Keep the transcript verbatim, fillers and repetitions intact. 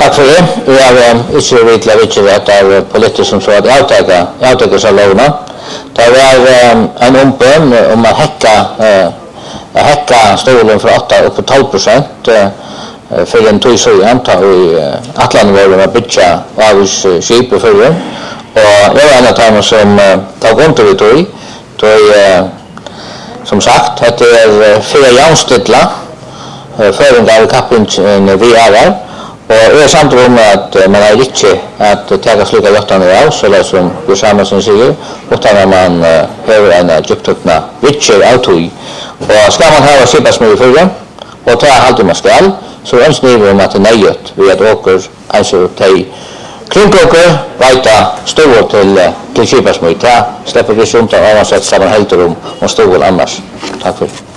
Tack för det. Vi har inte vill jag vet att det är politiskt som så att avtäcka avtäcka så låna. Det var en ombön om att häcka att häcka stolen för åtta upp på tolv procent för en tog så anta i Atlanten var det bitcha av skip och för och jag var en av dem som tog kontor i tog då som sagt att det är fyra jaunstilla för en där kappen vi är och jag är samtidigt om att man är inte att ta sluka jottarna av så där som går samman som säger utan att man har en djuptöppna witcher autoi och ska man ha skipasmöj för det och ta allt man skall så önskar ni om att det nöjet vi att åker alltså till kringåker vita stå till till skipasmöj ta släpper vi sånt av oavsett samman helt rum och stå annars. Tack för